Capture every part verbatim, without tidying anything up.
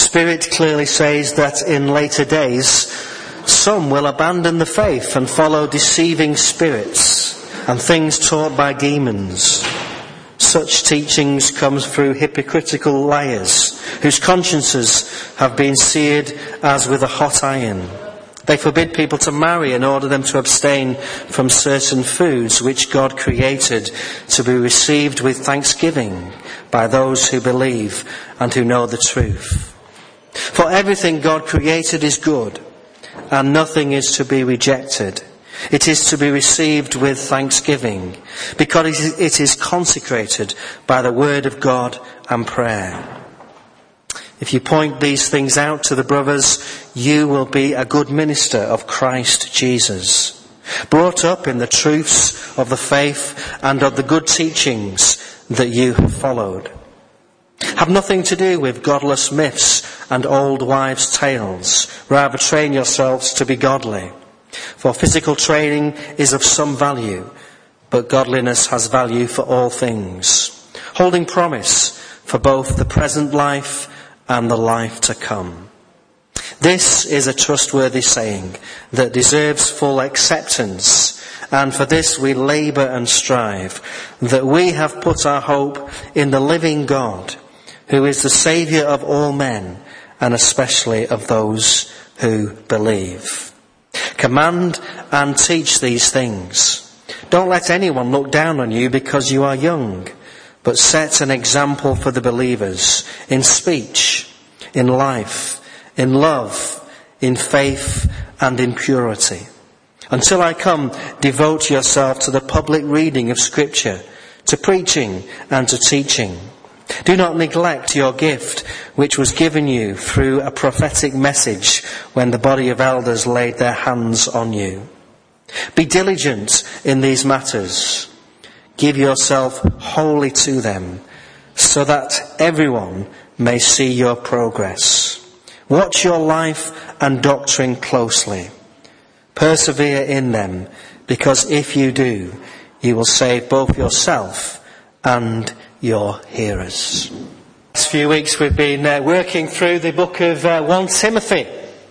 Spirit clearly says that in later days, some will abandon the faith and follow deceiving spirits and things taught by demons. Such teachings come through hypocritical liars, whose consciences have been seared as with a hot iron. They forbid people to marry and order them to abstain from certain foods which God created to be received with thanksgiving by those who believe and who know the truth. For everything God created is good, and nothing is to be rejected. It is to be received with thanksgiving, because it is consecrated by the word of God and prayer. If you point these things out to the brothers, you will be a good minister of Christ Jesus, brought up in the truths of the faith and of the good teachings that you have followed. Have nothing to do with godless myths and old wives' tales. Rather, train yourselves to be godly. For physical training is of some value, but godliness has value for all things, holding promise for both the present life and the life to come. This is a trustworthy saying that deserves full acceptance, and for this we labour and strive, that we have put our hope in the living God, who is the Saviour of all men, and especially of those who believe. Command and teach these things. Don't let anyone look down on you because you are young, but set an example for the believers in speech, in life, in love, in faith, and in purity. Until I come, devote yourself to the public reading of Scripture, to preaching and to teaching. Do not neglect your gift, which was given you through a prophetic message when the body of elders laid their hands on you. Be diligent in these matters. Give yourself wholly to them, so that everyone may see your progress. Watch your life and doctrine closely. Persevere in them, because if you do, you will save both yourself and your hearers. This few weeks we've been uh, working through the book of uh, First Timothy.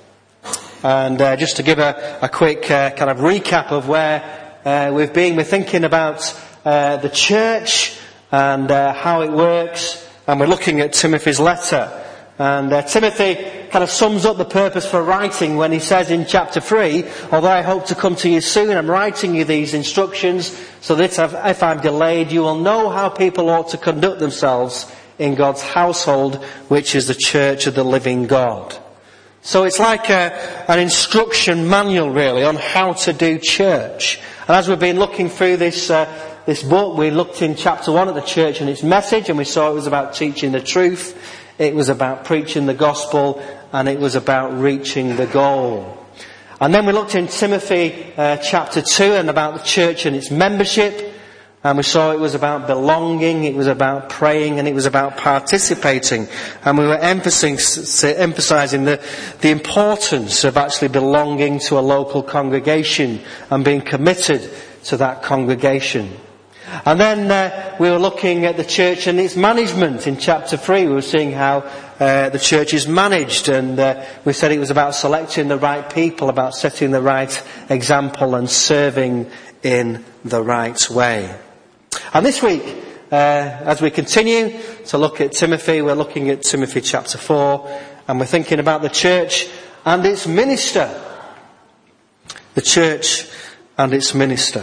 And uh, just to give a, a quick uh, kind of recap of where uh, we've been, we're thinking about uh, the church and uh, how it works, and we're looking at Timothy's letter. And uh, Timothy kind of sums up the purpose for writing when he says in chapter three, although I hope to come to you soon, I'm writing you these instructions so that if I'm delayed, you will know how people ought to conduct themselves in God's household, which is the church of the living God. So it's like a, an instruction manual really on how to do church. And as we've been looking through this uh, this book, we looked in chapter one at the church and its message, and we saw it was about teaching the truth. It was about preaching the gospel, and it was about reaching the goal. And then we looked in Timothy uh, chapter two and about the church and its membership, and we saw it was about belonging, it was about praying, and it was about participating. And we were emphasising the, the importance of actually belonging to a local congregation and being committed to that congregation. And then uh, we were looking at the church and its management in chapter three. We were seeing how uh, the church is managed, and uh, we said it was about selecting the right people, about setting the right example and serving in the right way. And this week, uh, as we continue to look at Timothy, we're looking at Timothy chapter four, and we're thinking about the church and its minister. The church and its minister.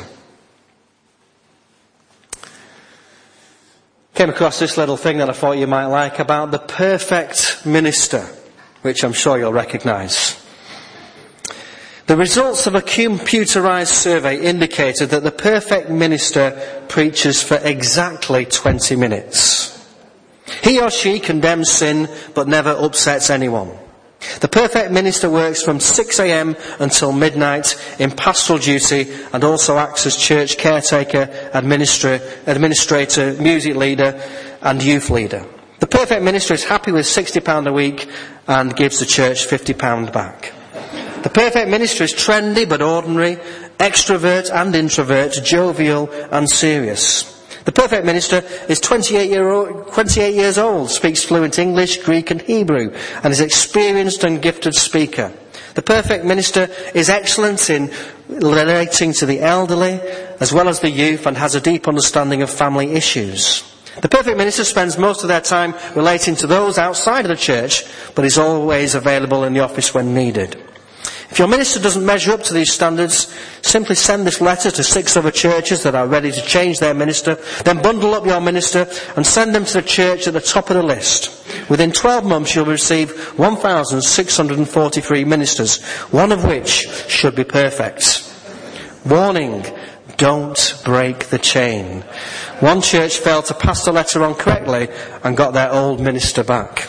Came across this little thing that I thought you might like about the perfect minister, which I'm sure you'll recognise. The results of a computerised survey indicated that the perfect minister preaches for exactly twenty minutes. He or she condemns sin but never upsets anyone. The perfect minister works from six a.m. until midnight in pastoral duty and also acts as church caretaker, administrator, administrator, music leader and youth leader. The perfect minister is happy with sixty pounds a week and gives the church fifty pounds back. The perfect minister is trendy but ordinary, extrovert and introvert, jovial and serious. The perfect minister is twenty-eight, year old, twenty-eight years old, speaks fluent English, Greek and Hebrew, and is an experienced and gifted speaker. The perfect minister is excellent in relating to the elderly as well as the youth and has a deep understanding of family issues. The perfect minister spends most of their time relating to those outside of the church, but is always available in the office when needed. If your minister doesn't measure up to these standards, simply send this letter to six other churches that are ready to change their minister, then bundle up your minister and send them to the church at the top of the list. Within twelve months you'll receive one thousand six hundred forty-three ministers, one of which should be perfect. Warning, don't break the chain. One church failed to pass the letter on correctly and got their old minister back.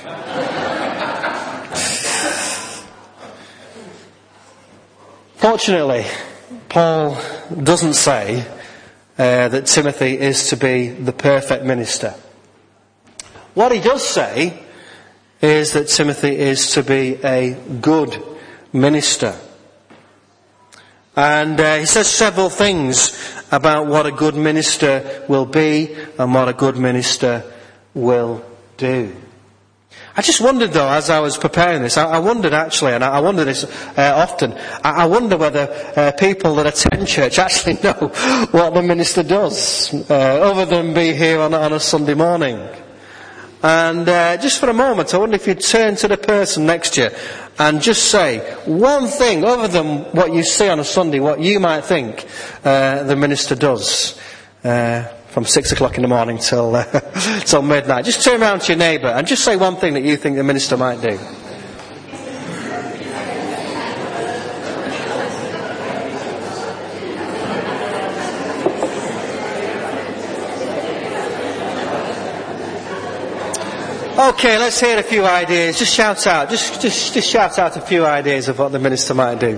Fortunately, Paul doesn't say uh, that Timothy is to be the perfect minister. What he does say is that Timothy is to be a good minister. And uh, he says several things about what a good minister will be and what a good minister will do. I just wondered though, as I was preparing this, I, I wondered actually, and I, I wonder this uh, often, I, I wonder whether uh, people that attend church actually know what the minister does, uh, other than be here on, on a Sunday morning. And uh, just for a moment, I wonder if you'd turn to the person next to you and just say one thing, other than what you see on a Sunday, what you might think uh, the minister does. Uh, from six o'clock in the morning till uh, till midnight. Just turn around to your neighbour and just say one thing that you think the minister might do. Okay, let's hear a few ideas. Just shout out. Just, just, just shout out a few ideas of what the minister might do.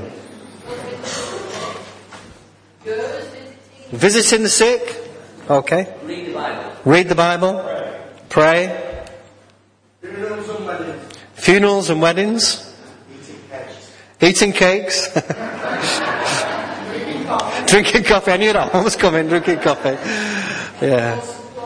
Visiting the sick. Okay. Read the Bible. Read the Bible. Pray. Pray. Funerals and weddings. Funerals and weddings. Eating cakes. Eating cakes. Drinking coffee. Drinking coffee. I knew that one was coming. Drinking coffee. Yeah.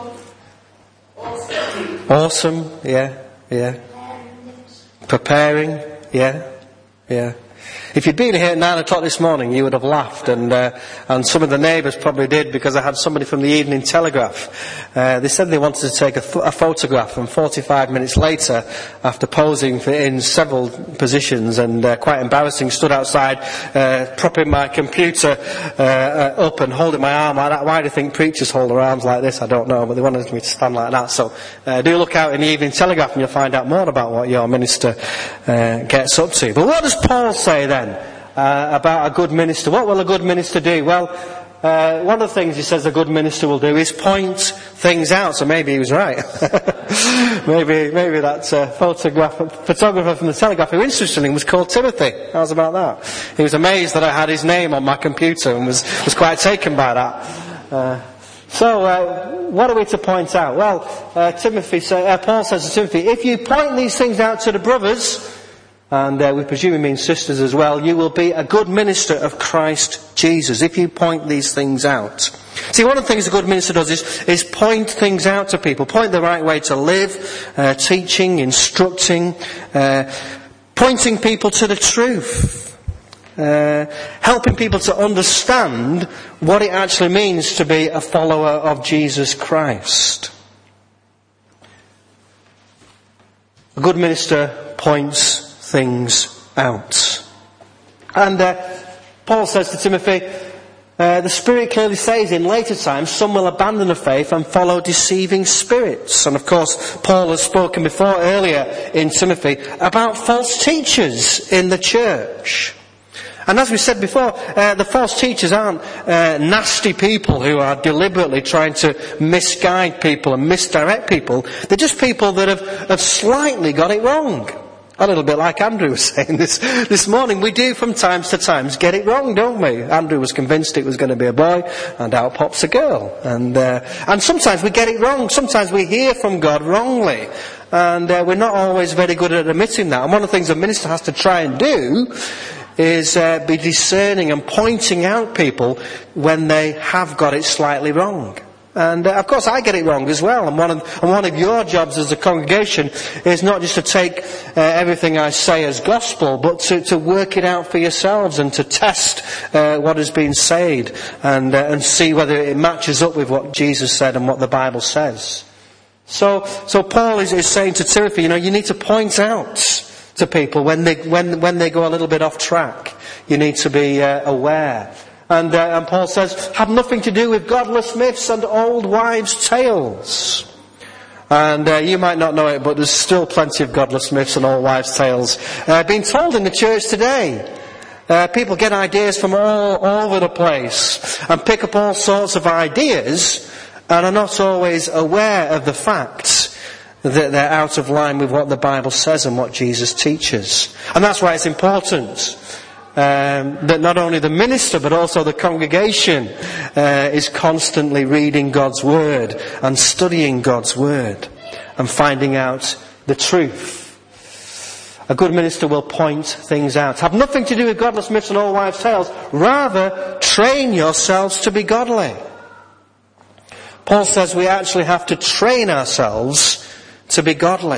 Awesome. Yeah. Yeah. Preparing. Yeah. Yeah. If you'd been here at nine o'clock this morning, you would have laughed, and uh, and some of the neighbours probably did, because I had somebody from the Evening Telegraph. Uh, they said they wanted to take a, th- a photograph, and forty-five minutes later, after posing for, in several positions and uh, quite embarrassing, stood outside, uh, propping my computer uh, uh, up and holding my arm like that. Why do you think preachers hold their arms like this? I don't know, but they wanted me to stand like that. So uh, do look out in the Evening Telegraph, and you'll find out more about what your minister uh, gets up to. But what does Paul say then? Uh, about a good minister? What will a good minister do? Well, uh, one of the things he says a good minister will do is point things out. So maybe he was right. maybe maybe that uh, photograph, photographer from the Telegraph, who interestingly was called Timothy. How's about that? He was amazed that I had his name on my computer and was, was quite taken by that. Uh, so, uh, what are we to point out? Well, uh, Timothy say, uh, Paul says to Timothy, if you point these things out to the brothers, and uh, we presume he means sisters as well, you will be a good minister of Christ Jesus, if you point these things out. See, one of the things a good minister does is, is point things out to people, point the right way to live, uh, teaching, instructing, uh, pointing people to the truth, uh, helping people to understand what it actually means to be a follower of Jesus Christ. A good minister points things out. And uh, Paul says to Timothy, uh, the Spirit clearly says in later times some will abandon the faith and follow deceiving spirits. And of course Paul has spoken before earlier in Timothy about false teachers in the church. And as we said before, uh, the false teachers aren't uh, nasty people who are deliberately trying to misguide people and misdirect people. They're just people that have, have slightly got it wrong. A little bit like Andrew was saying this this morning. We do from time to time get it wrong, don't we? Andrew was convinced it was going to be a boy, and out pops a girl. And uh, and sometimes we get it wrong. Sometimes we hear from God wrongly. And uh, we're not always very good at admitting that. And one of the things a minister has to try and do is uh, be discerning and pointing out people when they have got it slightly wrong. And uh, of course I get it wrong as well. And one of, and one of your jobs as a congregation is not just to take uh, everything I say as gospel, but to, to work it out for yourselves and to test uh, what has been said and, uh, and see whether it matches up with what Jesus said and what the Bible says. So, so Paul is, is saying to Timothy, you know, you need to point out to people when they, when, when they go a little bit off track. You need to be uh, aware. And, uh, and Paul says, have nothing to do with godless myths and old wives' tales. And uh, you might not know it, but there's still plenty of godless myths and old wives' tales uh, being told in the church today. Uh, people get ideas from all, all over the place and pick up all sorts of ideas and are not always aware of the fact that they're out of line with what the Bible says and what Jesus teaches. And that's why it's important Um, that not only the minister but also the congregation uh, is constantly reading God's Word and studying God's Word and finding out the truth. A good minister will point things out. Have nothing to do with godless myths and old wives' tales. Rather, train yourselves to be godly. Paul says we actually have to train ourselves to be godly.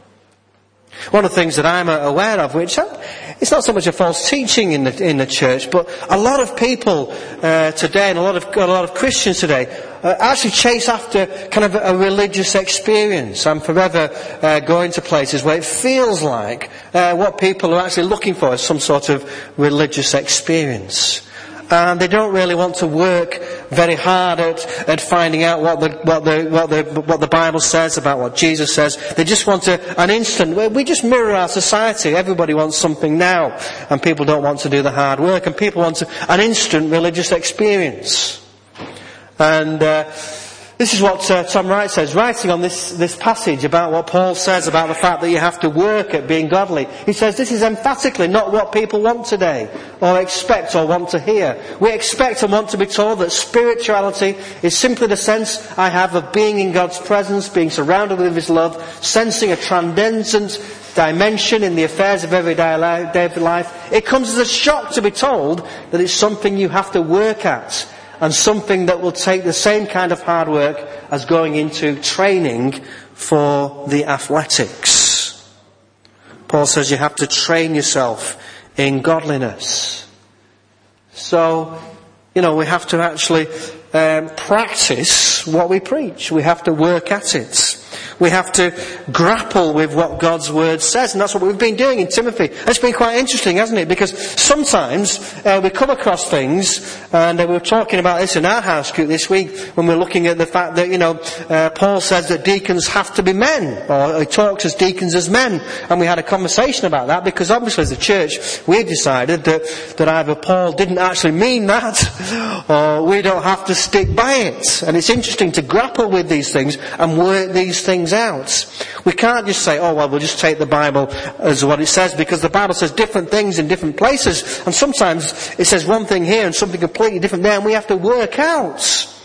One of the things that I'm aware of, which it's not so much a false teaching in the in the church, but a lot of people uh, today, and a lot of a lot of Christians today, uh, actually chase after kind of a religious experience. I'm forever uh, going to places where it feels like uh, what people are actually looking for is some sort of religious experience. And they don't really want to work very hard at, at finding out what the, what the, what the, what the Bible says about what Jesus says. They just want a, an instant, we just mirror our society. Everybody wants something now. And people don't want to do the hard work. And people want to, an instant religious experience. And, uh, this is what uh, Tom Wright says, writing on this, this passage about what Paul says about the fact that you have to work at being godly. He says this is emphatically not what people want today, or expect or want to hear. We expect and want to be told that spirituality is simply the sense I have of being in God's presence, being surrounded with His love, sensing a transcendent dimension in the affairs of everyday life. It comes as a shock to be told that it's something you have to work at, and something that will take the same kind of hard work as going into training for the athletics. Paul says you have to train yourself in godliness. So, you know, we have to actually um, practice what we preach. We have to work at it. We have to grapple with what God's Word says, and that's what we've been doing in Timothy. It's been quite interesting, hasn't it? Because sometimes uh, we come across things, and uh, we were talking about this in our house group this week when we we're looking at the fact that, you know, uh, Paul says that deacons have to be men, or he talks as deacons as men, and we had a conversation about that because obviously as a church we've decided that, that either Paul didn't actually mean that, or we don't have to stick by it. And it's interesting to grapple with these things and work these things out. We can't just say, oh well, we'll just take the Bible as what it says, because the Bible says different things in different places, and sometimes it says one thing here and something completely different there, and we have to work out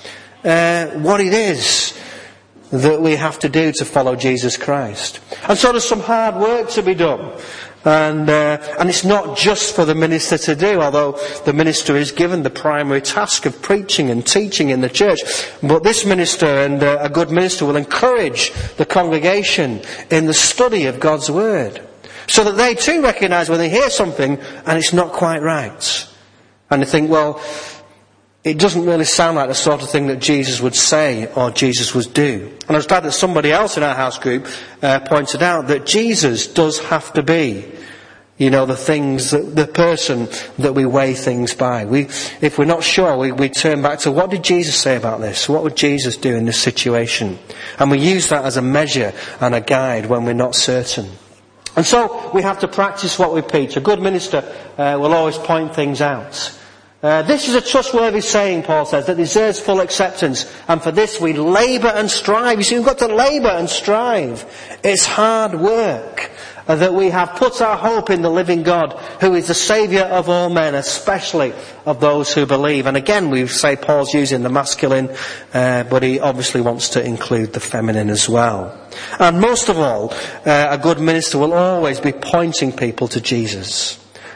uh, what it is that we have to do to follow Jesus Christ. And so there's some hard work to be done. And uh, and it's not just for the minister to do, although the minister is given the primary task of preaching and teaching in the church. But this minister, and uh, a good minister, will encourage the congregation in the study of God's Word, so that they too recognise when they hear something and it's not quite right, and they think, well, it doesn't really sound like the sort of thing that Jesus would say or Jesus would do. And I was glad that somebody else in our house group uh, pointed out that Jesus does have to be, you know, the things, that, the person that we weigh things by. We, if we're not sure, we, we turn back to what did Jesus say about this? What would Jesus do in this situation? And we use that as a measure and a guide when we're not certain. And so we have to practice what we preach. A good minister uh, will always point things out. Uh, this is a trustworthy saying, Paul says, that deserves full acceptance, and for this we labour and strive. You see, we've got to labour and strive. It's hard work, uh, that we have put our hope in the living God, who is the Saviour of all men, especially of those who believe. And again, we say Paul's using the masculine, uh, but he obviously wants to include the feminine as well. And most of all, uh, a good minister will always be pointing people to Jesus.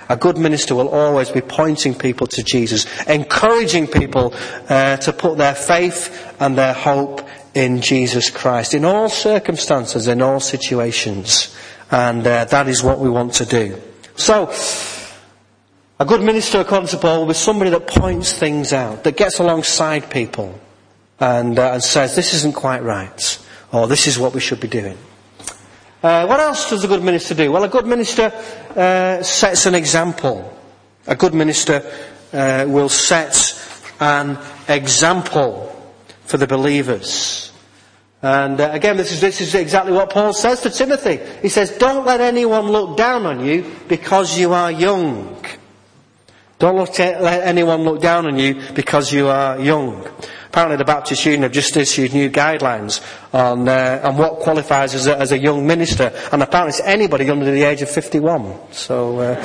A good minister will always be pointing people to Jesus, encouraging people uh, to put their faith and their hope in Jesus Christ, in all circumstances, in all situations. And uh, that is what we want to do. So, a good minister, according to Paul, will be somebody that points things out, that gets alongside people and, uh, and says, this isn't quite right, or this is what we should be doing. Uh, what else does a good minister do? Well, a good minister uh, sets an example. A good minister uh, will set an example for the believers. And uh, again, this is, this is exactly what Paul says to Timothy. He says, don't let anyone look down on you because you are young. Don't look to, let anyone look down on you because you are young. Apparently the Baptist Union have just issued new guidelines on, uh, on what qualifies as a, as a young minister. And apparently it's anybody under the age of fifty-one. So, uh,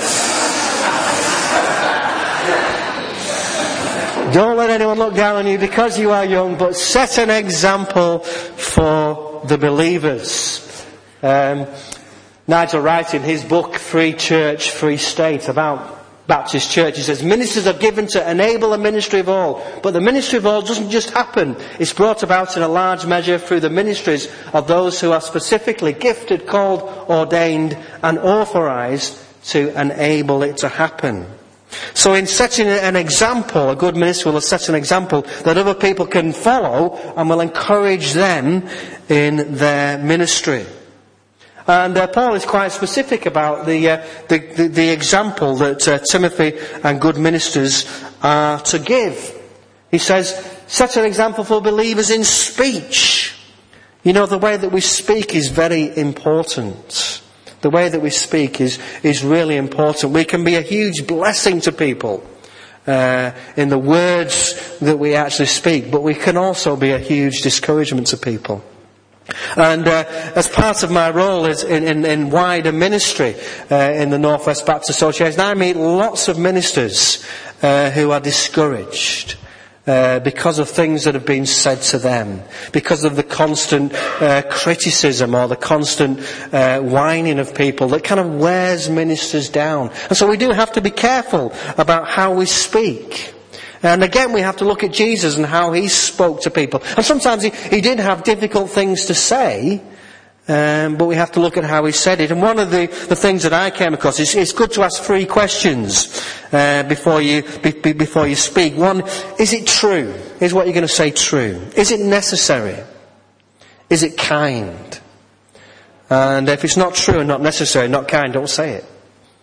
don't let anyone look down on you because you are young, but set an example for the believers. Um, Nigel Wright, in his book, Free Church, Free State, about Baptist Church, he says, ministers are given to enable the ministry of all. But the ministry of all doesn't just happen. It's brought about in a large measure through the ministries of those who are specifically gifted, called, ordained, and authorized to enable it to happen. So in setting an example, a good minister will set an example that other people can follow and will encourage them in their ministry. And uh, Paul is quite specific about the, uh, the, the, the example that uh, Timothy and good ministers are to give. He says, set an example for believers in speech. You know, the way that we speak is very important. The way that we speak is, is really important. We can be a huge blessing to people uh, in the words that we actually speak, but we can also be a huge discouragement to people. And uh, as part of my role is in, in, in wider ministry uh, in the North West Baptist Association, I meet lots of ministers uh, who are discouraged uh, because of things that have been said to them, because of the constant uh, criticism or the constant uh, whining of people that kind of wears ministers down. And so we do have to be careful about how we speak. And again, we have to look at Jesus and how he spoke to people. And sometimes he, he did have difficult things to say, um, but we have to look at how he said it. And one of the, the things that I came across is it's good to ask three questions uh, before you be, be, before you speak. One, is it true? Is what you're going to say true? Is it necessary? Is it kind? And if it's not true and not necessary, not kind, don't say it.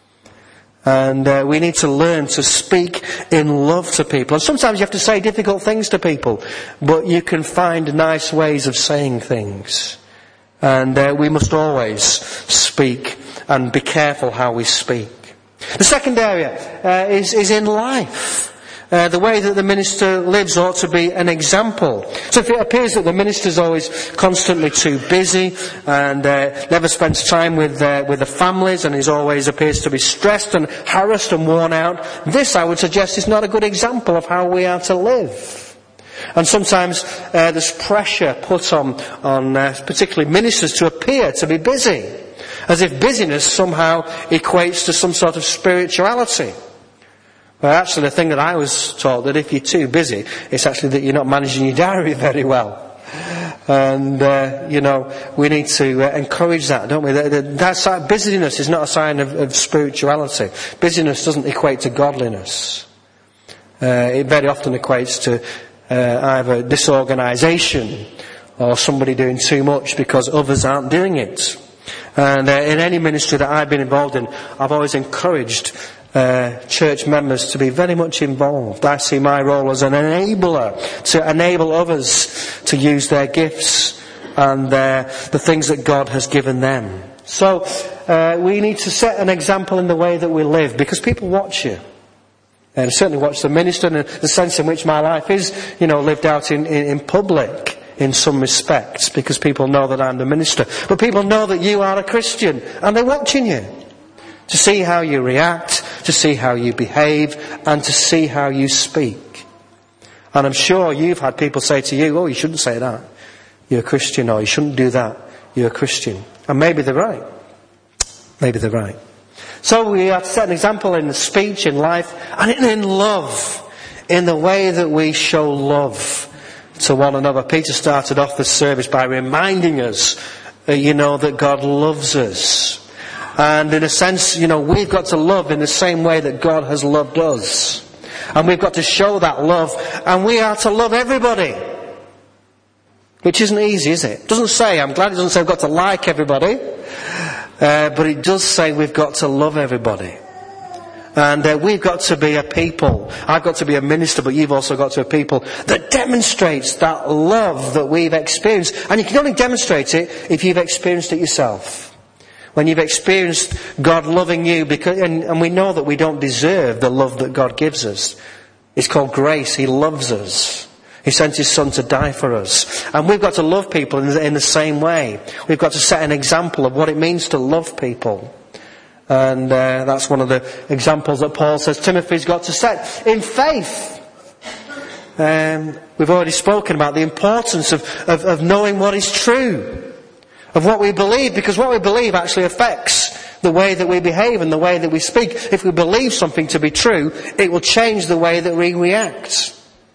And uh, we need to learn to speak in love to people. And sometimes you have to say difficult things to people, but you can find nice ways of saying things. And uh, we must always speak and be careful how we speak. The second area uh, is, is in life. Uh, the way that the minister lives ought to be an example. So if it appears that the minister is always constantly too busy and uh, never spends time with uh, with the families and is always appears to be stressed and harassed and worn out, this, I would suggest, is not a good example of how we are to live. And sometimes uh, there's pressure put on, on uh, particularly ministers to appear to be busy, as if busyness somehow equates to some sort of spirituality. Well, actually, the thing that I was taught, that if you're too busy, it's actually that you're not managing your diary very well. And, uh, you know, we need to uh, encourage that, don't we? That, that, that busyness is not a sign of, of spirituality. Busyness doesn't equate to godliness. Uh, it very often equates to uh, either disorganisation or somebody doing too much because others aren't doing it. And uh, in any ministry that I've been involved in, I've always encouraged Uh, church members to be very much involved. I see my role as an enabler, to enable others to use their gifts and uh, the things that God has given them. So uh, we need to set an example in the way that we live, because people watch you. And certainly watch the minister, and the sense in which my life is, you know, lived out in, in, in public in some respects, because people know that I'm the minister. But people know that you are a Christian, and they're watching you to see how you react, to see how you behave, and to see how you speak. And I'm sure you've had people say to you, oh, you shouldn't say that, you're a Christian, or you shouldn't do that, you're a Christian. And maybe they're right. Maybe they're right. So we have to set an example in the speech, in life, and in love, in the way that we show love to one another. Peter started off the service by reminding us, uh, you know, that God loves us. And in a sense, you know, we've got to love in the same way that God has loved us. And we've got to show that love, and we are to love everybody. Which isn't easy, is it? It doesn't say, I'm glad it doesn't say we've got to like everybody. Uh, but it does say we've got to love everybody. And uh, we've got to be a people. I've got to be a minister, but you've also got to be a people that demonstrates that love that we've experienced. And you can only demonstrate it if you've experienced it yourself. When you've experienced God loving you, because, and, and we know that we don't deserve the love that God gives us. It's called grace. He loves us. He sent His Son to die for us. And we've got to love people in the, in the same way. We've got to set an example of what it means to love people. And uh, that's one of the examples that Paul says Timothy's got to set. In faith. Um, we've already spoken about the importance of, of, of knowing what is true. Of what we believe. Because what we believe actually affects the way that we behave and the way that we speak. If we believe something to be true, it will change the way that we react.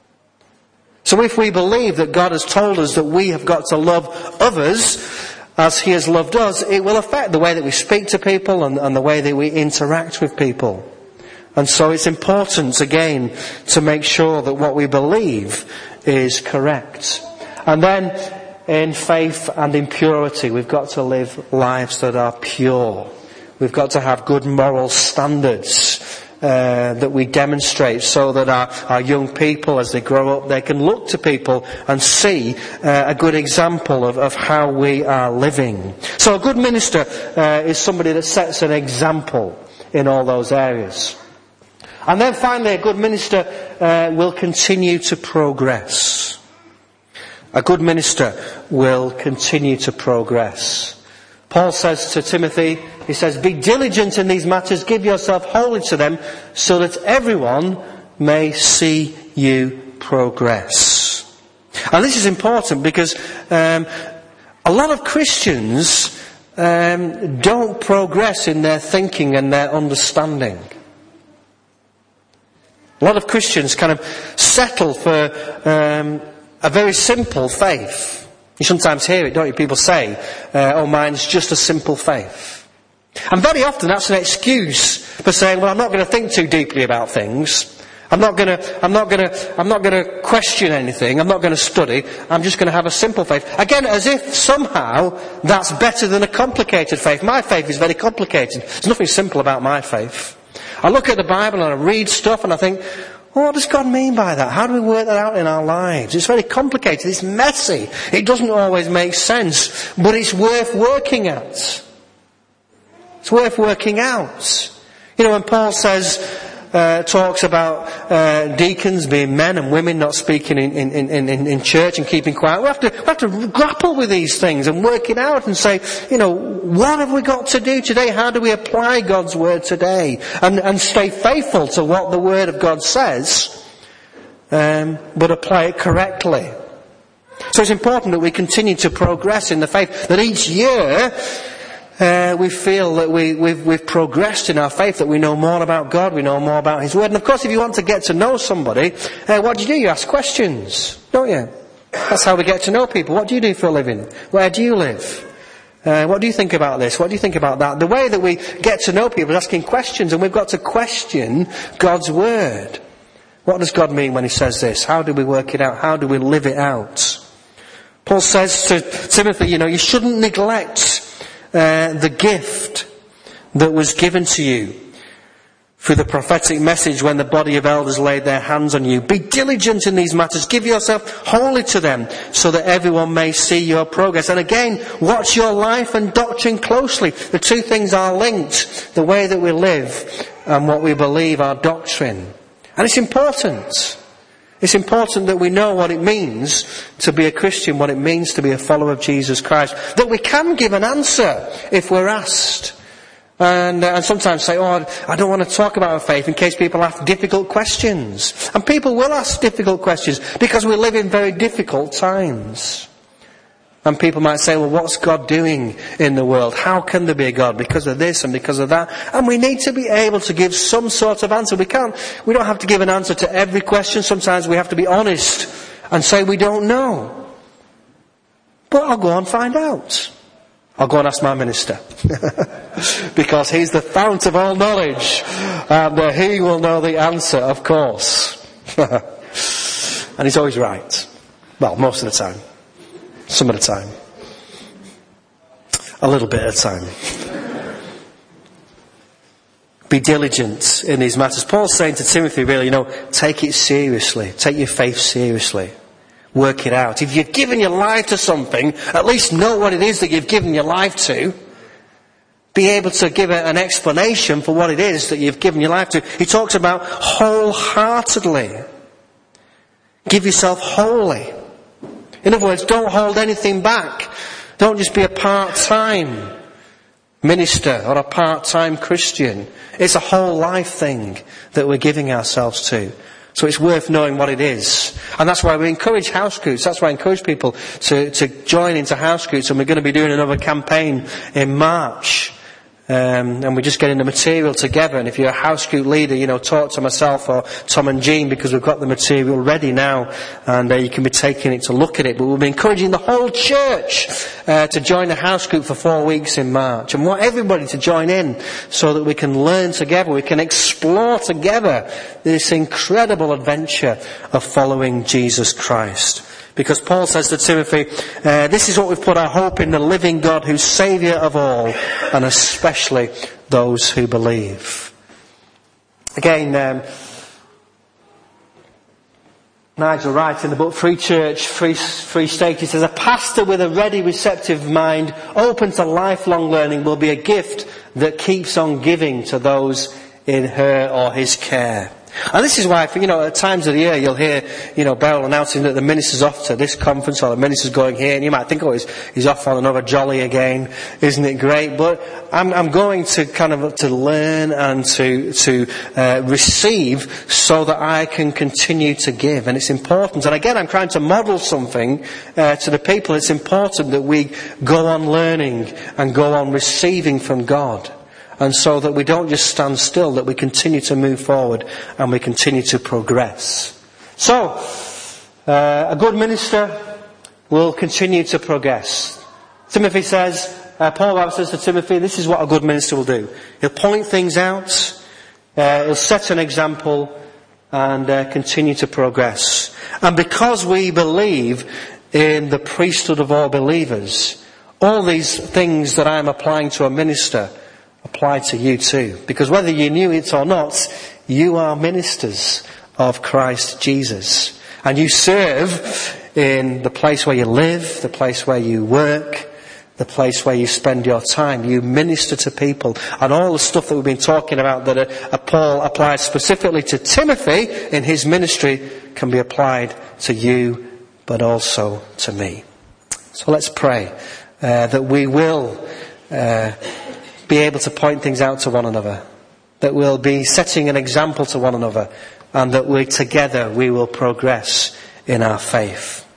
So if we believe that God has told us that we have got to love others as He has loved us, it will affect the way that we speak to people and, and the way that we interact with people. And so it's important, again, to make sure that what we believe is correct. And then, in faith and in purity, we've got to live lives that are pure. We've got to have good moral standards Uh, that we demonstrate so that our, our young people, as they grow up, they can look to people and see uh, a good example of, of how we are living. So a good minister uh, is somebody that sets an example in all those areas. And then finally, a good minister uh, will continue to progress. A good minister will continue to progress. Paul says to Timothy, he says, be diligent in these matters, give yourself wholly to them, so that everyone may see you progress. And this is important because um, a lot of Christians um, don't progress in their thinking and their understanding. A lot of Christians kind of settle for um, a very simple faith. You sometimes hear it, don't you? People say, uh, oh, mine's just a simple faith. And very often that's an excuse for saying, well, I'm not going to think too deeply about things. I'm not going to, I'm not going to, I'm not going to question anything. I'm not going to study. I'm just going to have a simple faith. Again, as if somehow that's better than a complicated faith. My faith is very complicated. There's nothing simple about my faith. I look at the Bible and I read stuff and I think, well, what does God mean by that? How do we work that out in our lives? It's very complicated. It's messy. It doesn't always make sense. But it's worth working at. It's worth working out. You know, when Paul says, uh, talks about uh, deacons being men and women not speaking in, in, in, in, in church and keeping quiet, we have to, we have to grapple with these things and work it out and say, you know, what have we got to do today? How do we apply God's word today? And, and stay faithful to what the word of God says, um, but apply it correctly. So it's important that we continue to progress in the faith, that each year Uh, we feel that we, we've, we've progressed in our faith, that we know more about God, we know more about His Word. And of course, if you want to get to know somebody, uh, what do you do? You ask questions, don't you? That's how we get to know people. What do you do for a living? Where do you live? Uh, what do you think about this? What do you think about that? The way that we get to know people is asking questions, and we've got to question God's Word. What does God mean when He says this? How do we work it out? How do we live it out? Paul says to Timothy, you know, you shouldn't neglect Uh, the gift that was given to you through the prophetic message when the body of elders laid their hands on you. Be diligent in these matters. Give yourself wholly to them so that everyone may see your progress. And again, watch your life and doctrine closely. The two things are linked. The way that we live and what we believe, our doctrine. And it's important. It's important that we know what it means to be a Christian, what it means to be a follower of Jesus Christ. That we can give an answer if we're asked. And, uh, and sometimes say, oh, I don't want to talk about our faith in case people ask difficult questions. And people will ask difficult questions because we live in very difficult times. And people might say, well, what's God doing in the world? How can there be a God? Because of this and because of that. And we need to be able to give some sort of answer. We can't, we don't have to give an answer to every question. Sometimes we have to be honest and say we don't know. But I'll go and find out. I'll go and ask my minister. Because he's the fount of all knowledge. And uh, he will know the answer, of course. And he's always right. Well, most of the time. Some of the time. A little bit at a time. Be diligent in these matters. Paul's saying to Timothy, really, you know, take it seriously. Take your faith seriously. Work it out. If you've given your life to something, at least know what it is that you've given your life to. Be able to give an explanation for what it is that you've given your life to. He talks about wholeheartedly. Give yourself wholly. In other words, don't hold anything back. Don't just be a part-time minister or a part-time Christian. It's a whole life thing that we're giving ourselves to. So it's worth knowing what it is. And that's why we encourage house groups. That's why I encourage people to, to join into house groups. And we're going to be doing another campaign in March. Um, and we're just getting the material together. And if you're a house group leader, you know, talk to myself or Tom and Jean, because we've got the material ready now, and uh, you can be taking it to look at it. But we'll be encouraging the whole church uh, to join a house group for four weeks in March, and want everybody to join in so that we can learn together, we can explore together this incredible adventure of following Jesus Christ. Because Paul says to Timothy, uh, this is what we've put our hope in, the living God who's Saviour of all, and especially those who believe. Again, um, Nigel Wright in the book Free Church, Free, Free State, he says, a pastor with a ready, receptive mind, open to lifelong learning, will be a gift that keeps on giving to those in her or his care. And this is why, you know, at times of the year you'll hear, you know, Beryl announcing that the minister's off to this conference or the minister's going here, and you might think, oh, he's, he's off on another jolly again. Isn't it great? But I'm, I'm going to kind of to learn and to to uh, receive so that I can continue to give, and it's important. And again, I'm trying to model something uh, to the people. It's important that we go on learning and go on receiving from God. And so that we don't just stand still, that we continue to move forward and we continue to progress. So, uh, a good minister will continue to progress. Timothy says, uh, Paul Bible says to Timothy, this is what a good minister will do. He'll point things out, uh, he'll set an example, and uh, continue to progress. And because we believe in the priesthood of all believers, all these things that I'm applying to a minister apply to you too. Because whether you knew it or not, you are ministers of Christ Jesus. And you serve in the place where you live, the place where you work, the place where you spend your time. You minister to people. And all the stuff that we've been talking about that uh, Paul applied specifically to Timothy in his ministry can be applied to you, but also to me. So let's pray uh, that we will uh, be able to point things out to one another, that we'll be setting an example to one another, and that we together we will progress in our faith.